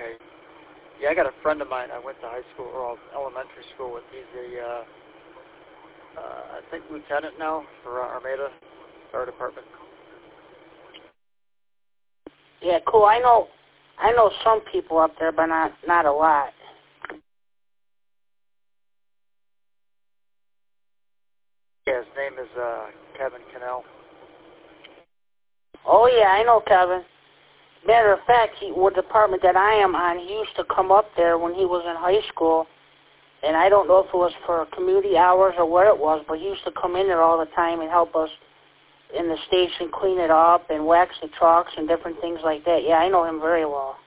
Okay. Yeah, I got a friend of mine I went to high school or elementary school with. He's I think lieutenant now for Armada Fire Department. Yeah, cool. I know some people up there, but not a lot. Yeah, his name is Kevin Cannell. Oh yeah, I know Kevin. Matter of fact, with the department that I am on, he used to come up there when he was in high school, and I don't know if it was for community hours or what it was, but he used to come in there all the time and help us in the station clean it up and wax the trucks and different things like that. Yeah, I know him very well.